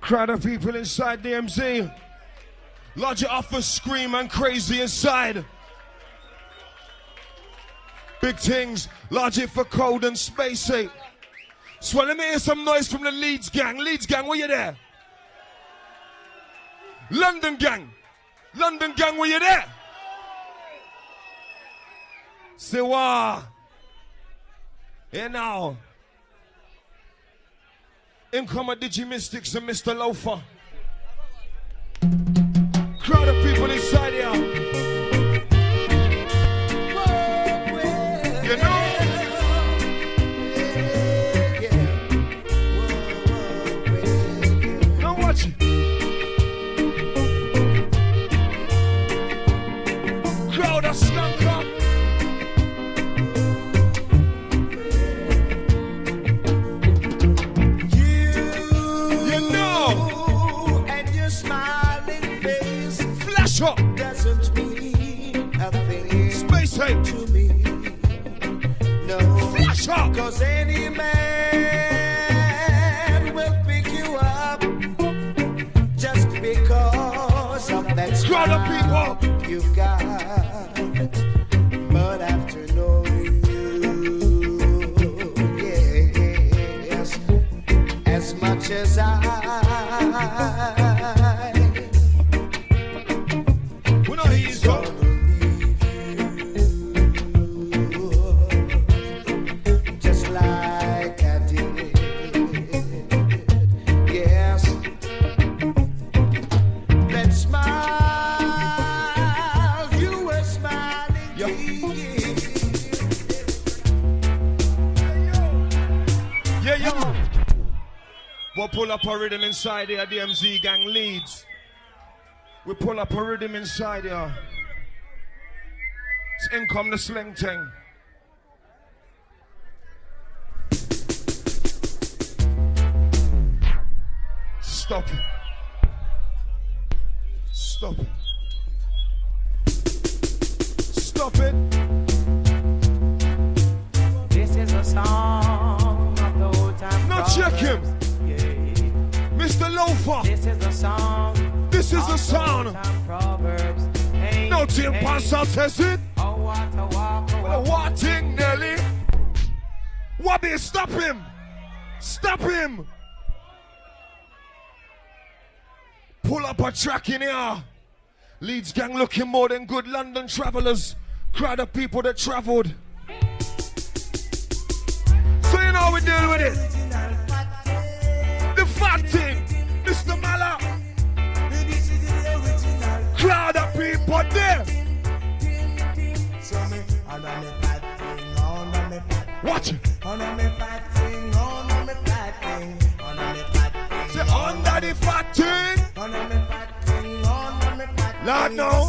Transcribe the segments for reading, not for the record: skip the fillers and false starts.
Crowd of people inside DMZ. Logic offers scream and crazy inside. Big things, Logic for code and space 8. So let me hear some noise from the Leeds gang. Leeds gang, where you there? London gang. London gang, where you there? Say what? Here now. In come a Digimystics and Mr. Loafer. Crowd of people inside here. You know? Now watch it. Crowd of skunk up. Doesn't mean a thing. Space hate to me. No. Flash up. Cause any man will pick you up just because of that crowd of people you've got. But after knowing you, yes, as much as I we'll pull up a rhythm inside here, DMZ gang Leeds. We pull up a rhythm inside here. It's in come the sling thing. Stop it. Stop it. Stop it. This is a song of the old time. Now check him. Mr. Loafer. This is a song. This is a sound. Hey, no Tim Pansa test it. What thing, Nelly? Wabby, stop him. Stop him. Pull up a track in here. Leeds gang looking more than good London travelers. Crowd of people that traveled. So you know how we deal with it. The fat thing. Mr. Mala. Crowd of people there. Watch it. Say under the fat thing. Lord no.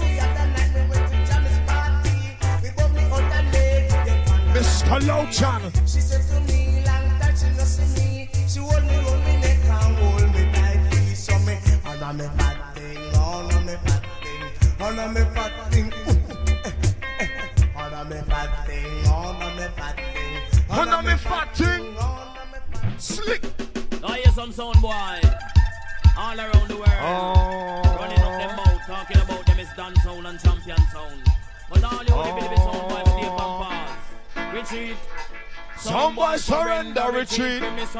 Mr. Lochan. She said to me, long time she not see me. She hold me neck and hold me tightly. So me, under me fat thing, under me fat thing, under me fat thing. Under me fat thing, under me fat thing, under me fat thing. Slick. I hear some sound boy all around the world running up them mouth talking about them is dance sound and champion sound. But all you only believe is sound boy with the pass. Retreat. Sound boy surrender, retreat.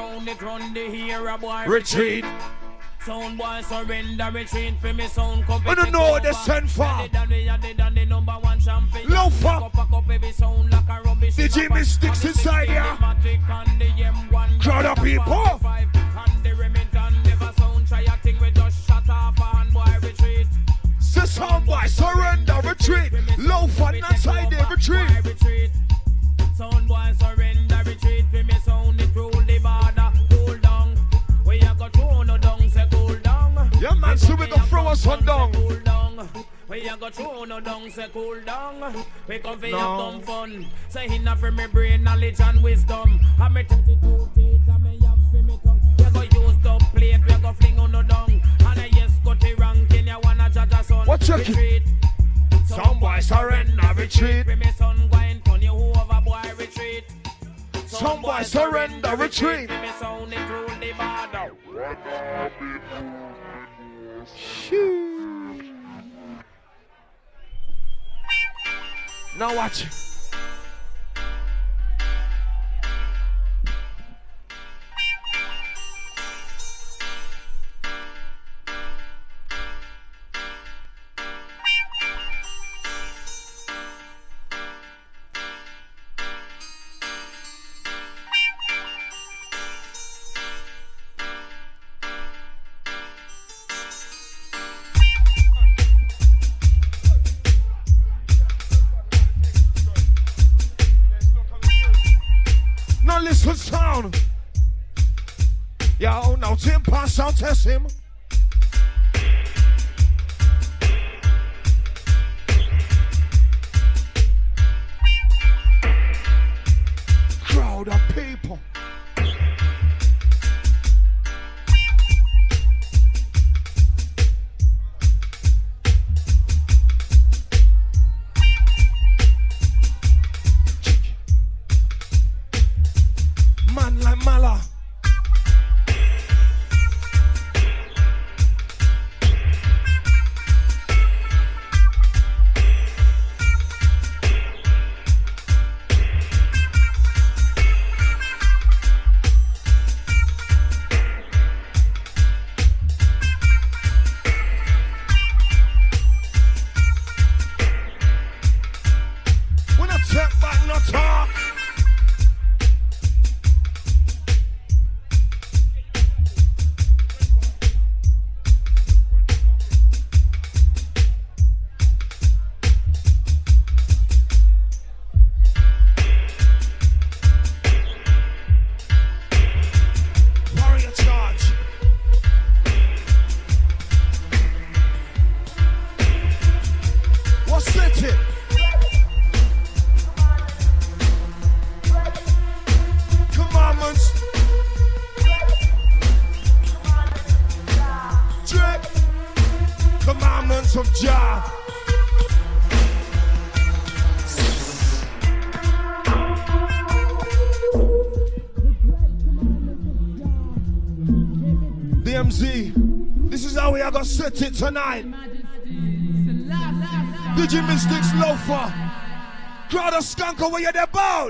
Retreat. Sound boy surrender, retreat for me sound. I don't know the send for. Loafer. Digimystics inside here. Crowd of people. Say sound boy surrender, retreat. Loafer inside there, retreat. Sound boy surrender, retreat for me sound. It rule the border, cool down. We a go throw no down, say cool down. Yeah man, so we go throw us on down. Cool down. We a go throw no down, say cool down. We come for have some fun. Say enough for me brain, knowledge and wisdom. I me 32 teeth, I me have for me tongue. We go use the plate, we go fling on no down. And I yes got the ranking, you wanna judge a son. What check it? Sound boy surrender, retreat. Me son going turn you over, boy retreat. Some boy surrender, retreat. Me sound it rule the border. Now watch it. Listen sound. Yo, now Tim pass out, test him. Crowd of people. Man like Mala. When I step back, no talk. Warrior charge. What's it? Commandments. Drip. Commandments of Jah. DMZ, this is how we are gonna set it tonight. Digi Mystics Loafer. Crowd of Skunker, where you about?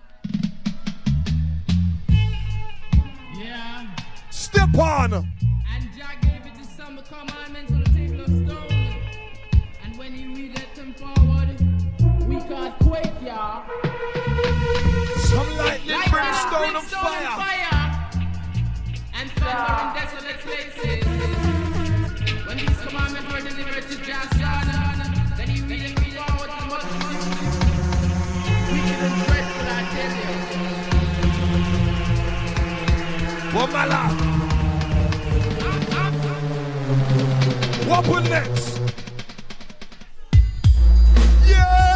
Yeah. Step on. And Jah gave it to some commandments on the table of stone. And when he read it them forward, we can't quake, y'all. Some lightning, brimstone, and fire. And thunder in desolate places. When these commandments were delivered to Jah, then he read it forward to much. Wicked and dreadful, I tell you. What Mala? What will next? Yeah.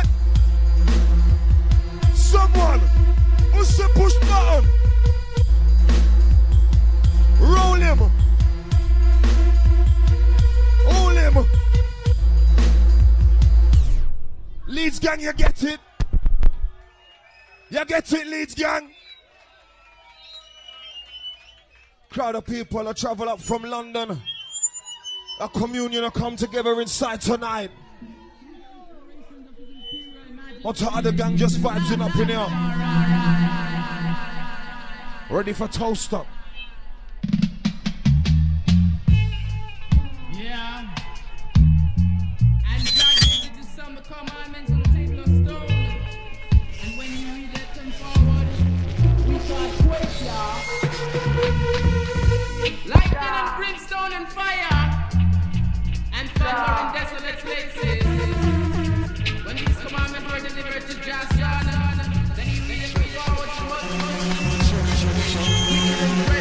Someone who say push button. Roll him. Hold him. Leeds gang, you get it? You get it, Leeds gang? Crowd of people that travel up from London. A communion will come together inside tonight. What's the other gang just vibing up in here? Ready for toast up. Yeah. And Jah gave it to some commandments on the table of stone. And when you read it come forward, we can't quake, y'all. Lightning and brimstone and fire. And thunder in desolate places. When these commandments were delivered to Jah, then he read it forward to us.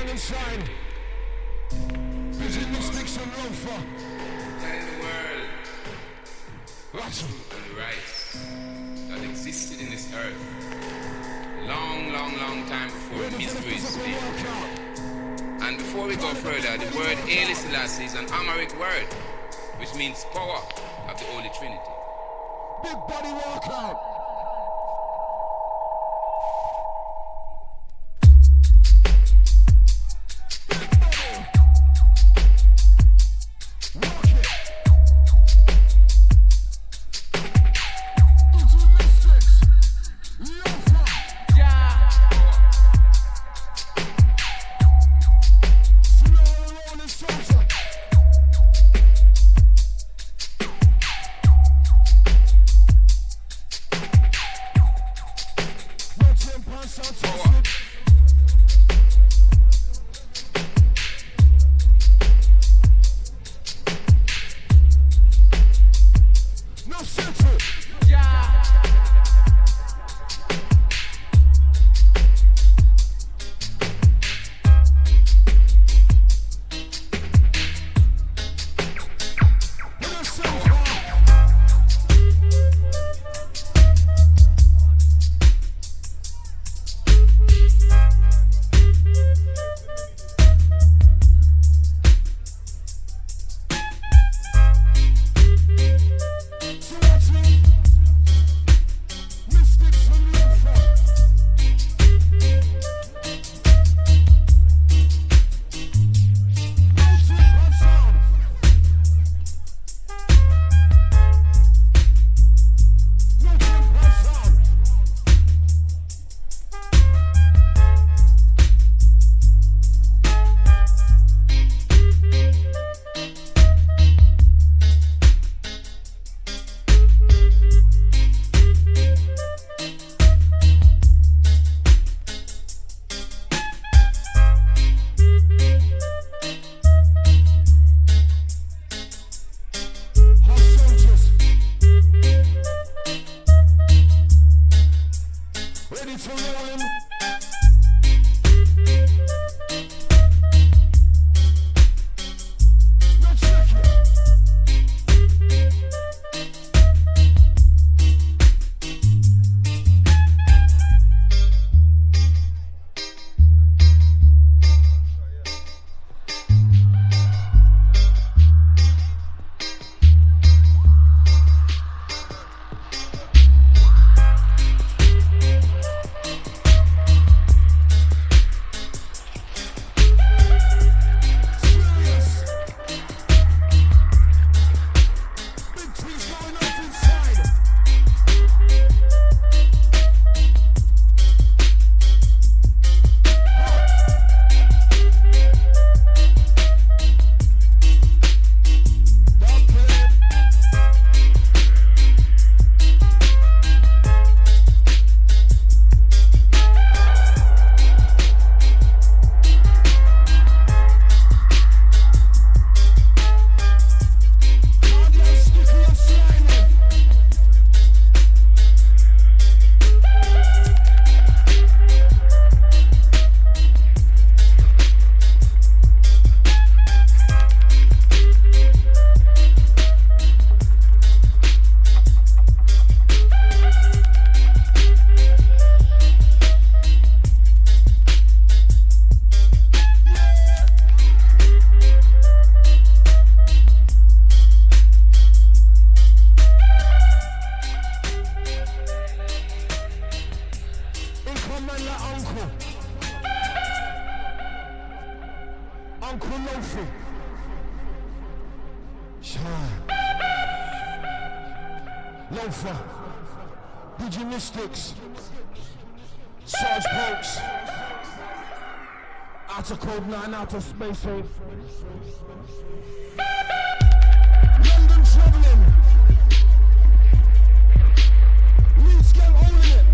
inside. Vision Mystics and Loafer. That in the world. Watch it. And the rights that existed in this earth. Long, long, long time before mysteries split. And before we go further, the word Haile Selassie is an Amharic word, which means power of the Holy Trinity. Big body walkout. Loafer, Digi Mystics, Sarge Pokes, Outer Code 9, Outer Space 8, London Traveling, Leeds Gang owning it.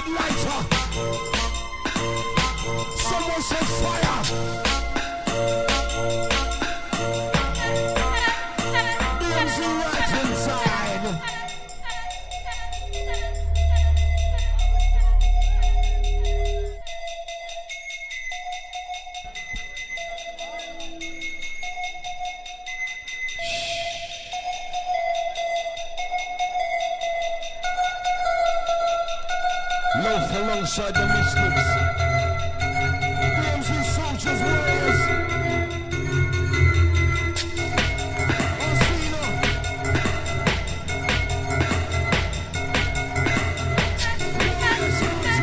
good lighter. Someone said fire. BMZ right inside. Loaf alongside the mystics. BMZ soldiers, warriors. Orsino. Warriors,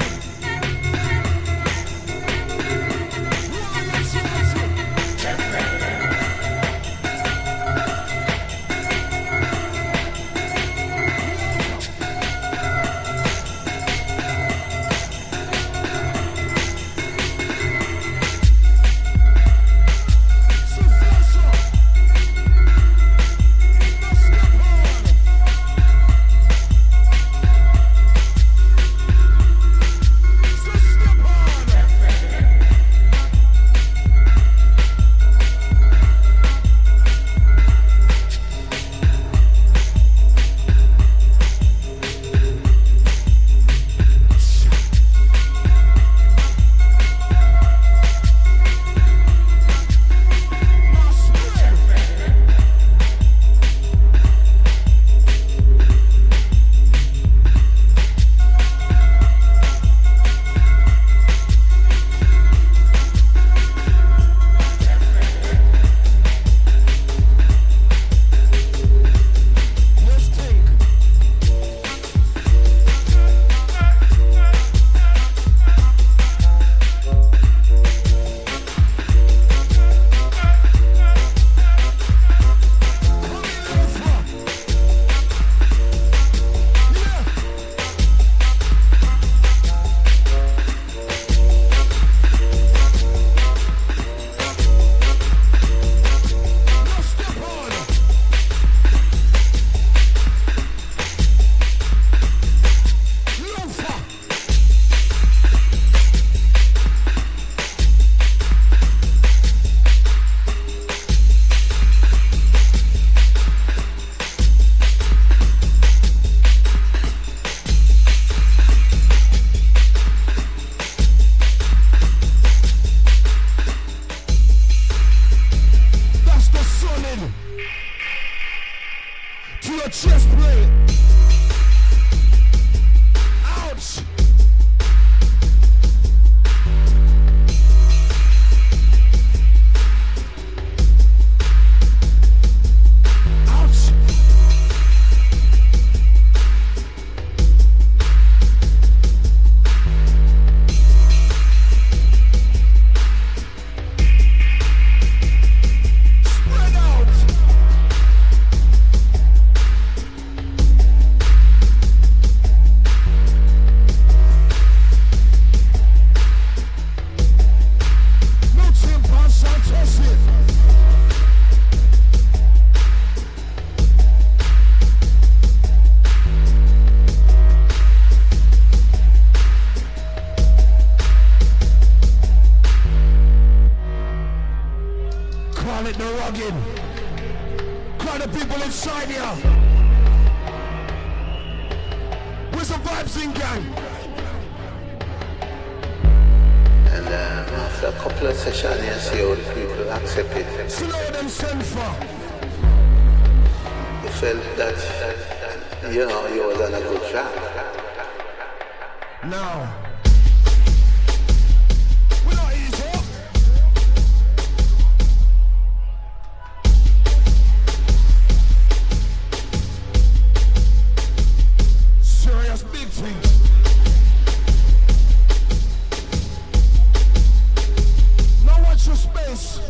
to your chest plate. Ouch. Ouch. Spread out. No tampon, shall touch it. Call it the rugged. Call the people inside here. Where's the vibes in, gang? And after a couple of sessions, you see how the people accept it. Slow them send for. You felt that, you know, you was on a good track. Now. We're not easy. Serious big things. Now watch your space.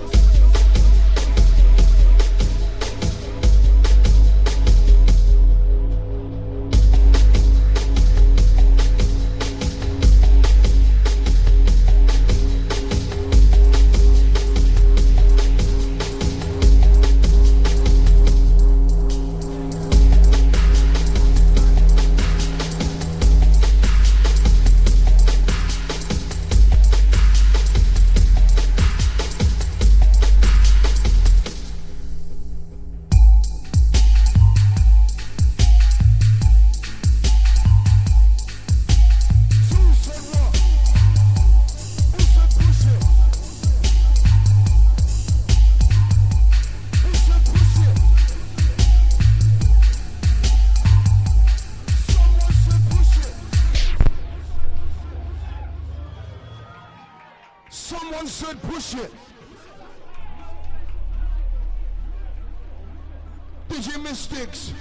One said push it. DJ Mystics.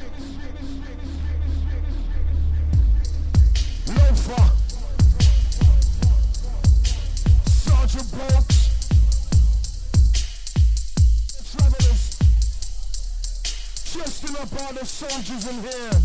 Loafer. Sergeant Bolts. Travelers. Chesting up all the soldiers in here.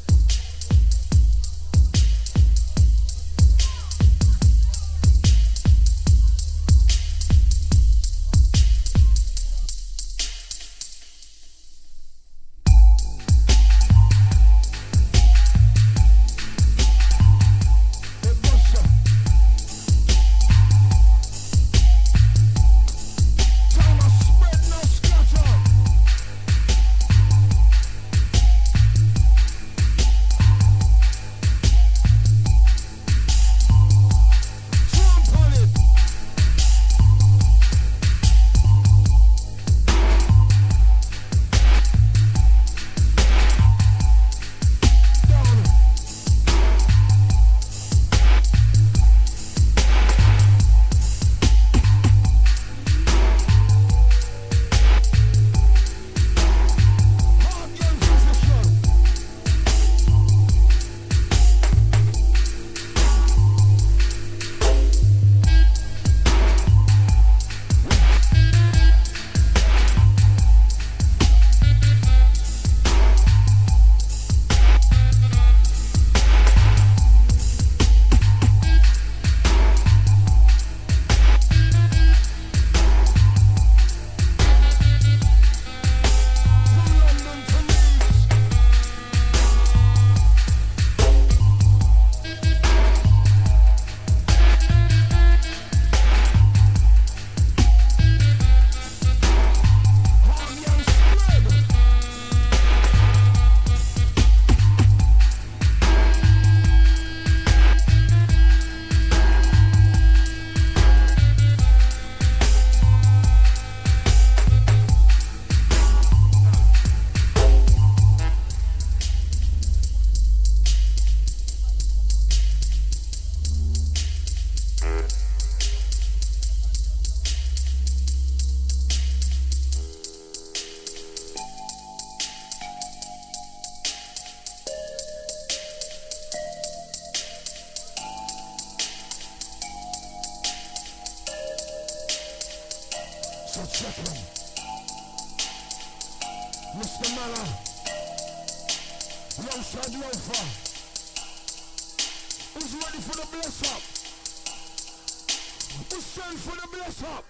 Mr. Mala, alongside Loafer. Who's ready for the bless up? Who's sent for the bless up?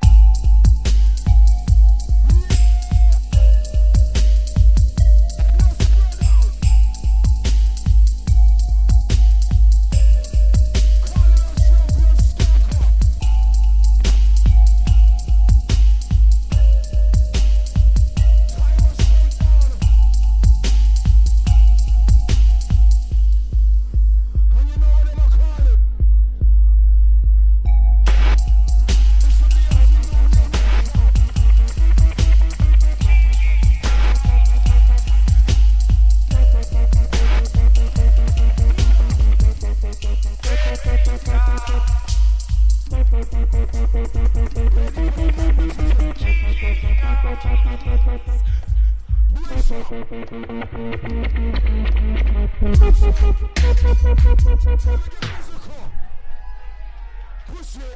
Push it.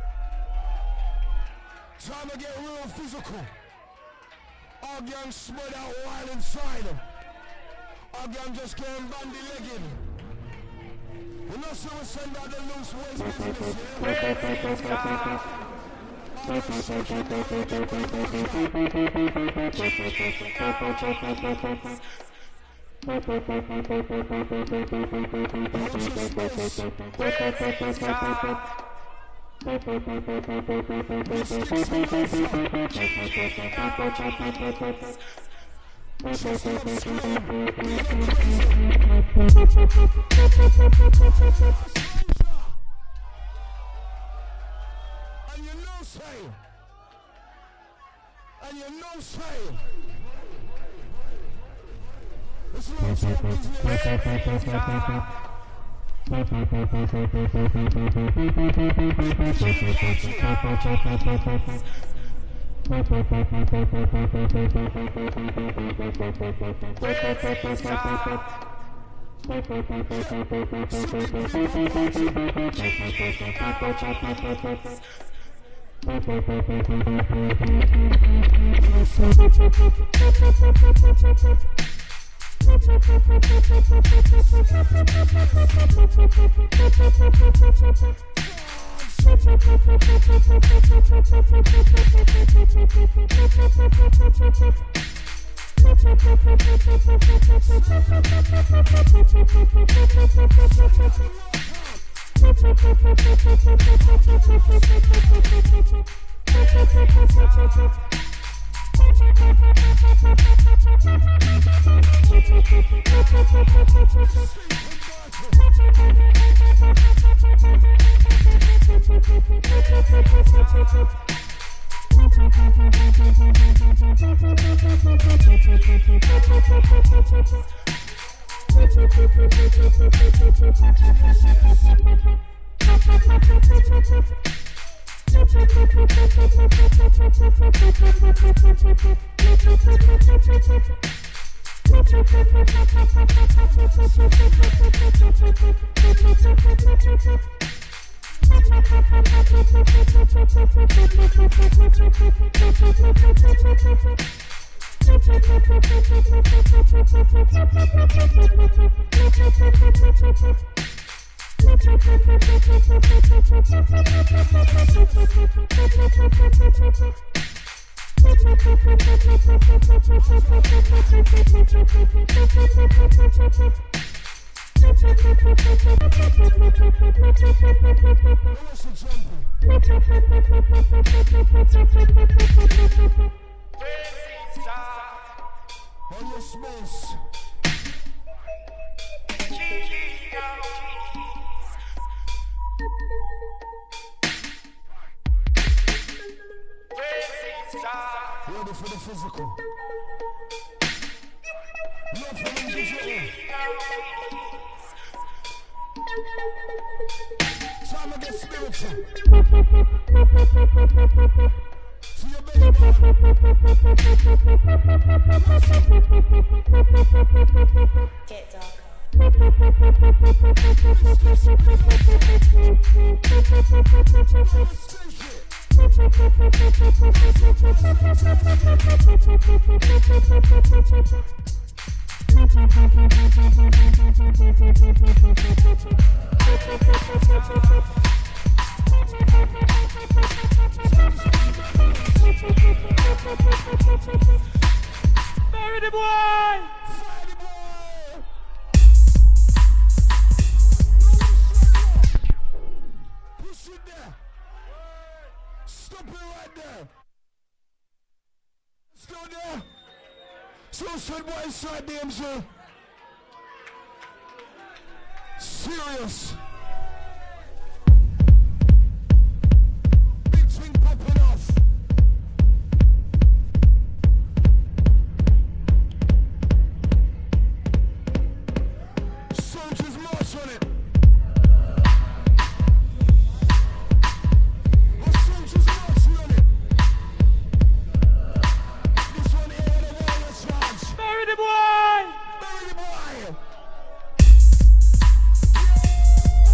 Time to get real physical. Our gang spread out wild inside. Our gang just getting bandy-legged. You know, so we send out the loose waist business, yeah? And you know say it's not your business. Ready for the physical. Love for the digital. Time to get spiritual. To your belly button. Get darker. Bury the boy! Push it there. Stop it right there. Still there. So said boy inside DMZ. Serious. Big thing popping off. Soldiers march on it. Our soldiers marching on it. This one here with the wireless charge. Bury the boy! Bury the boy.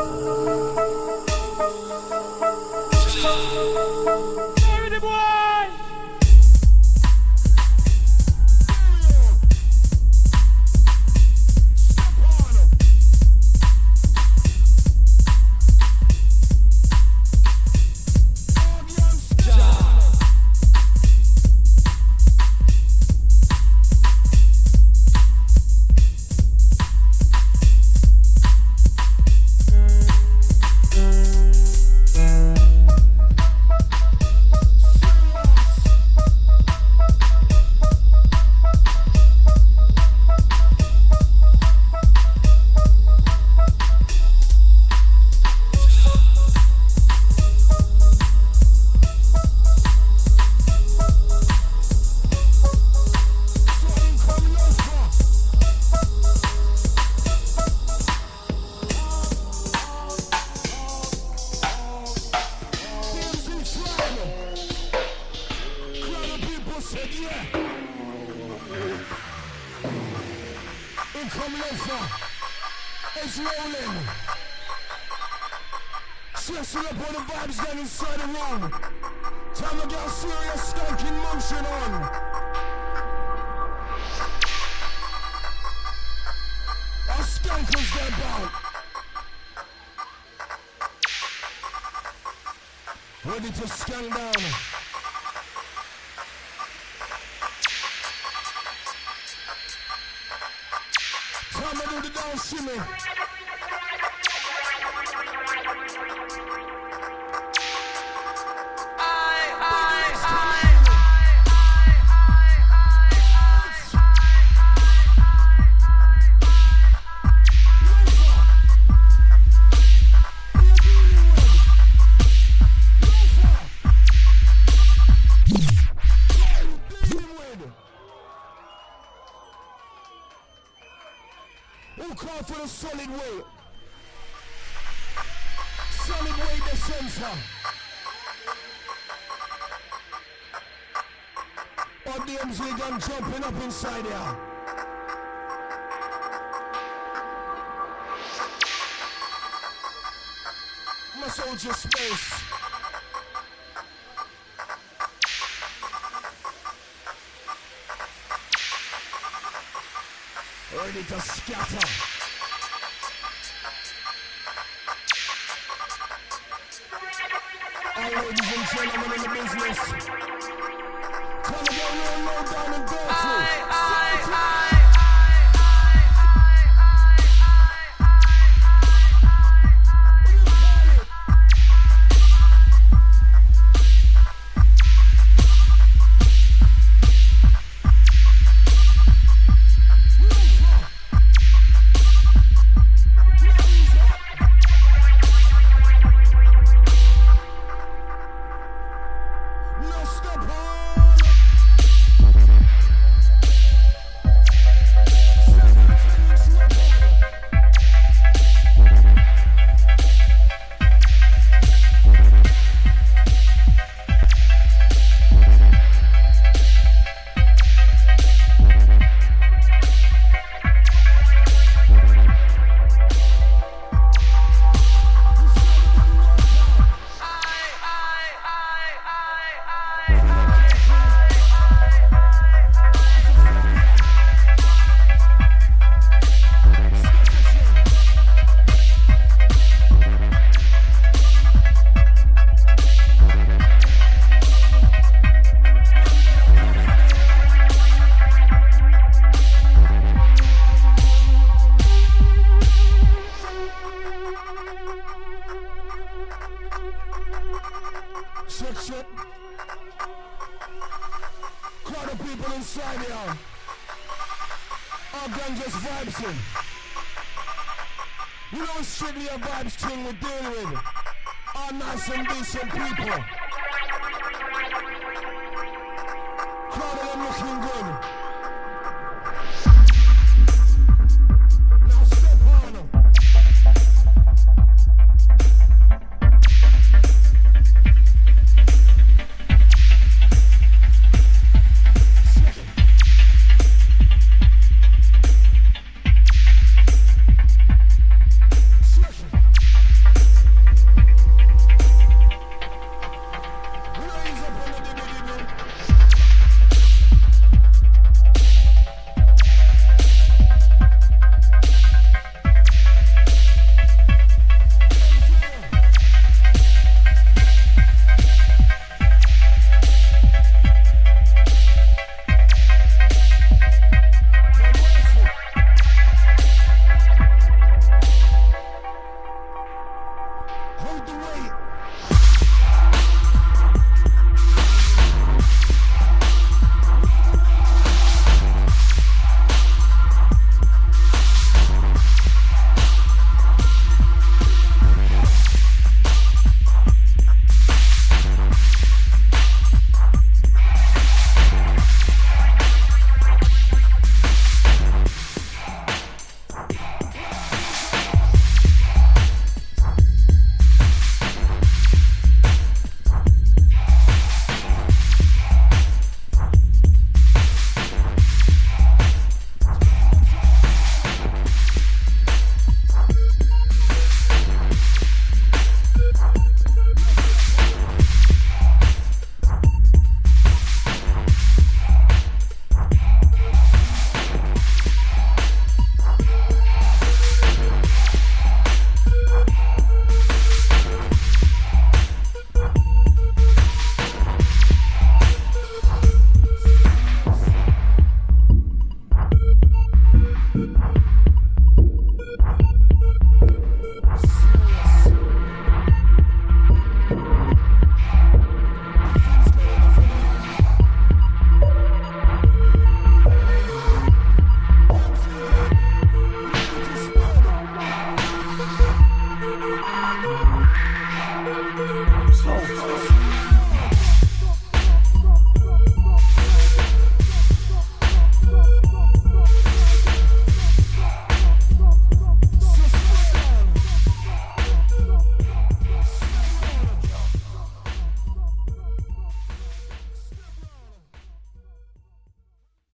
Ready to scan down. Time to do the down shimmy. For the solid weight. Solid weight the sensor. Or DMZ gun jumping up inside here. Must hold your space. Ready to scatter. Ladies and gentlemen in the business, time to go real low down and dirty. Shit. Crowd of people inside here. Our gang just vibes in. You know it's strictly a vibes thing we deal with. All nice and decent people. Crowd of them looking good.